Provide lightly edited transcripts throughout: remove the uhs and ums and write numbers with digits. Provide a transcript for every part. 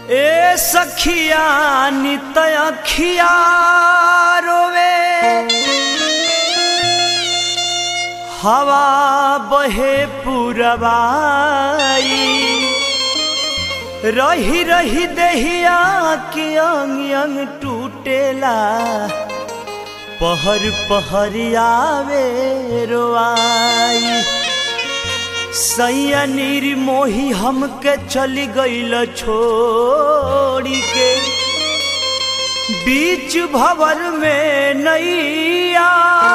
ए सखिया नित अखिया रोवे हवा बहे पुरवाई रही रही देहिया के अंग अंग टूटेला पहर पहर आवे रोआई सैया निर्मोही हमके चली गईल छोड़ी के बीच भंवर में नैया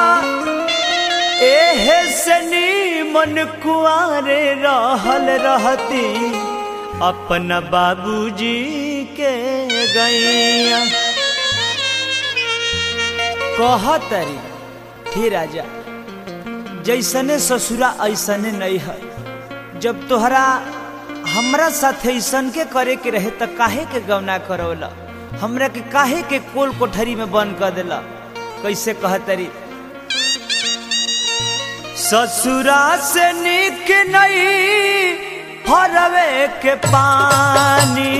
एहे से नीमन कुआरे रहल रहती अपना बाबूजी के गैया कहतरी हे राजा जैसने ससुरा ऐसने नहीं है जब तोहरा हमरा साथ ऐसन के करे के रहे त काहे के गवना करौला हमरा के काहे के कोल कोठरी में बंद कर देला कैसे कहतरी ससुरा से निक नहीं हरवे के पानी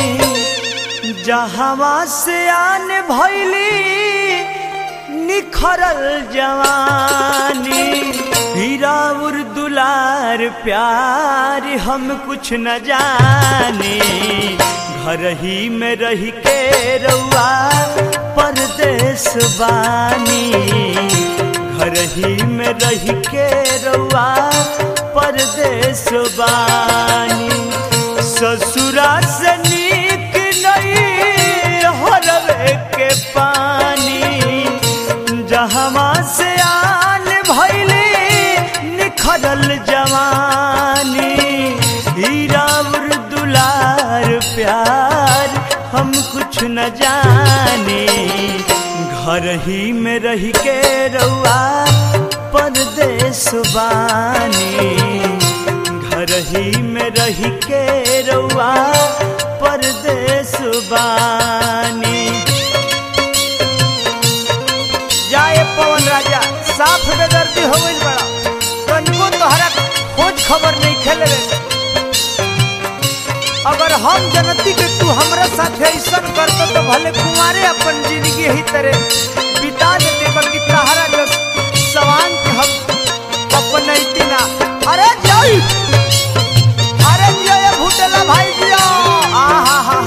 जहवा से आन भैली निखरल जवानी हीरा उर दुलार प्यार हम कुछ न जाने घर ही में रह के रउआ परदेस बानी घर ही में रह के रउआ परदेस बानी ससुरा से नीक नहीं हरवे के पानी जहवा से आन भैली निखरल जवानी हीरा उर दुलार प्यार हम कुछ न जाने घर ही में रह के रउआ परदेस बानी घर ही में रह के रउआ परदेस बानी जाए पवन राजा साफ बेदर्दी हो गई बड़ा तनिको तोहरा खोज खबर नहीं खेले अगर हम जनती के तू हमरा साथ ऐसा करतो तो भले कुमारे अपन जिंदगी ही तरह बिता देते बल्कि तहरा के सवान के हम अपन इतना अरे जय भूतला भाई दिया आहा हा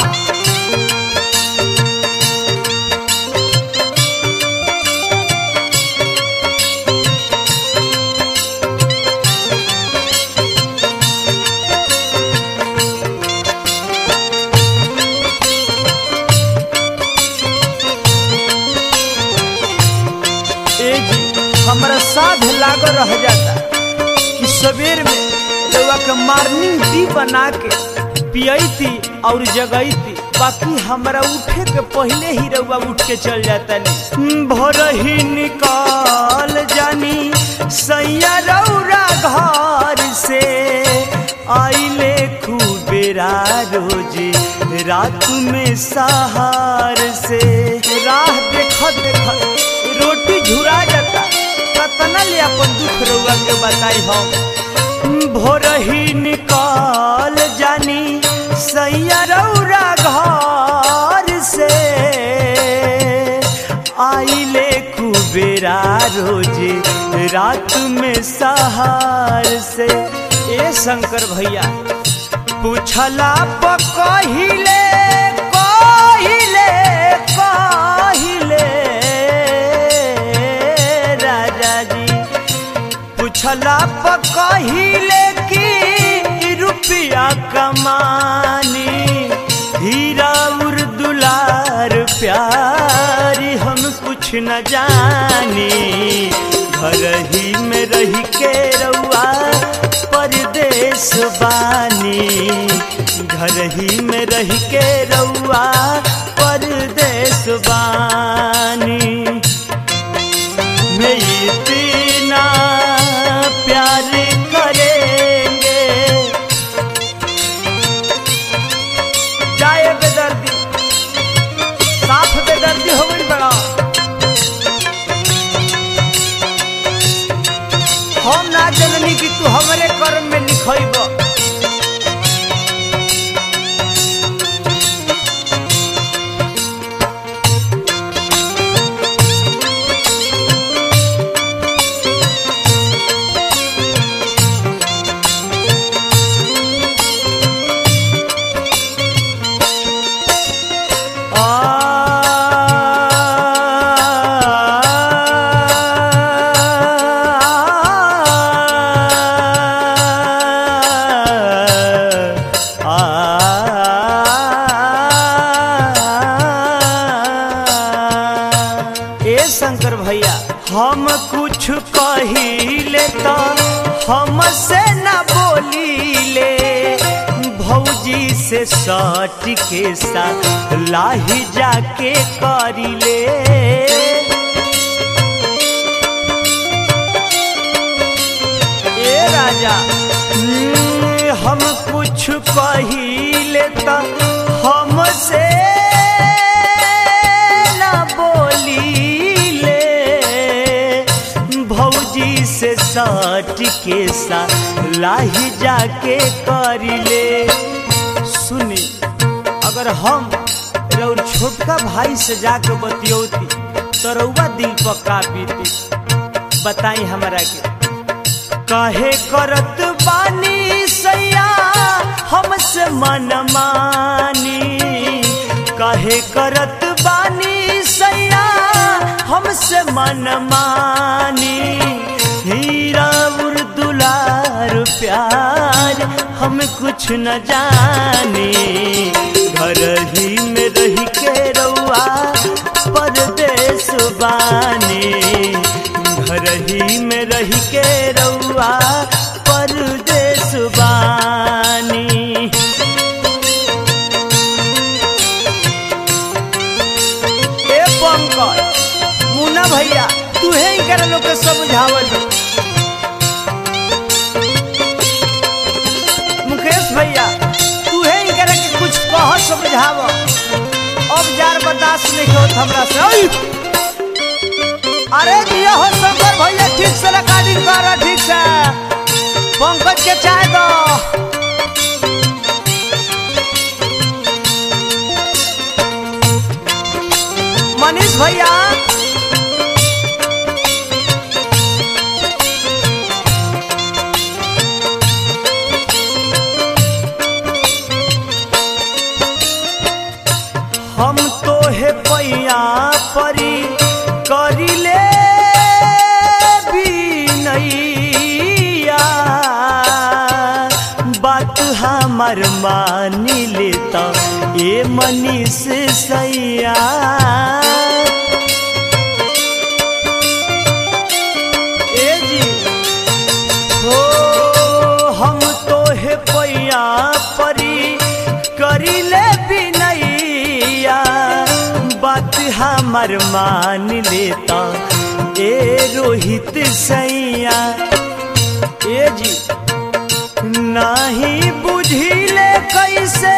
हमारा साध लाग रह जाता कि सवेर में रउआ के मॉर्निंग टी बना के पियई थी और जगई थी बाकी हमारा उठे के पहले ही रउआ उठ के चल जाता नहीं भोर ही निकाल जानी सैया रउरा घर से आइले खूबेरा रोजी रात में सहार से राह देखत देखत रोटी झुरा जाता कतना ले अपन दुख रउआ के बताई हम भोर ही निकाल जानी सैया रउरा घर से आइले कुबेरा रोजे रात में सहार से ए शंकर भैया पूछला पकहिले छला पकहिले की रुपया कमानी हीरा उर दुलार प्यारी हम कुछ न जानी घर ही में रह के रउआ परदेस बानी घर ही में रह के रउआ परदेस बानी मैं इतना प्यार करेंगे जाए बेदर्दी साफ बेदर्दी हो गई बड़ा हम ना जननी कि तू हमारे कर्म में लिखब बोली ले भौजी से सट के साथ लाही जाके करी ले। ए राजा हम कुछ कहिले त हमसे ना बोली ले भौजी से सट के साथ लाही जाके करी ले। सुनी अगर हम रउर छोटका भाई से जाके बतियौती तो रउआ दिल पर का बीती, बताई हमरा के। काहे करत बानी सैया हमसे मनमानी, काहे करत बानी सैया हमसे मनमानी। हीरा दुलार प्यार हम कुछ न जाने, घर ही में रह के रउआ परदेस बानी, घर ही में रह के रउआ परदेस बानी। ए पंकज मुन्ना भैया तू ही कर लोग के समझावल। मुकेश भैया तू ही करे के कुछ कह समझाव, अब जार बर्दाश्त नहीं होत हमरा से। अरे दिया हो शंकर भैया ठीक से रिकॉर्डिंग कर, ठीक से पंकज के चाय दो। मनीष भैया हम तो है पैया परी करिले बिनैया, बात हमार मानी लेता ये मनीष सैया। ए जी हो हम तो है पैया परी करिले बिनैया, बात हमार मान लेता ए रोहित सैया। ए जी नहीं बुझिले कैसे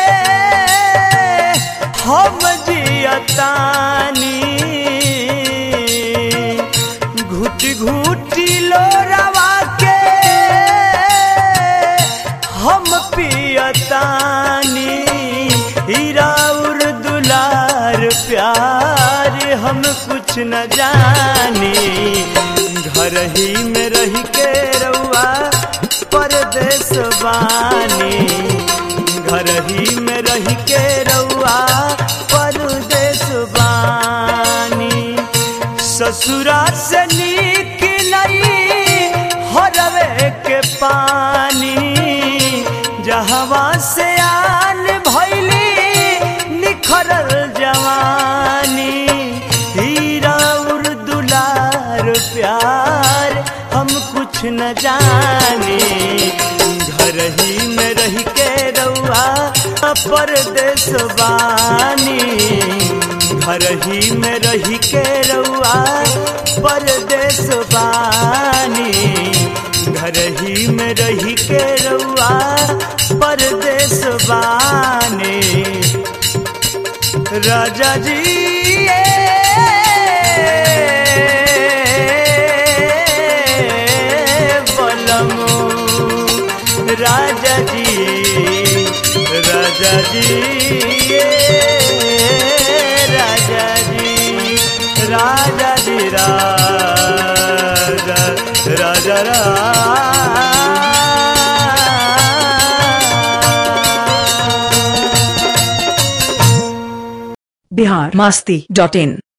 हम जियतानी, घुट घुटी लोरावा के हम पियतानी। हीरा दुलार प्यार हम कुछ न जाने, घर ही में रह के रउआ परदेस बानी, घर ही में रह के रउआ परदेस बानी। ससुरा से नीक नहीं हरवे के पानी, जहवा से आन भैली निखरल जवानी। हीरा दुलार प्यार हम कुछ न जाने, घर ही में रह के रउआ परदेस बानी, घर ही में रह के रउआ परदेस बानी, घर ही में रह के रउआ परदेस बानी। राजा जी राजा जी राजा जी राजा जी राजा जी राजा राजा बिहार मस्ती.in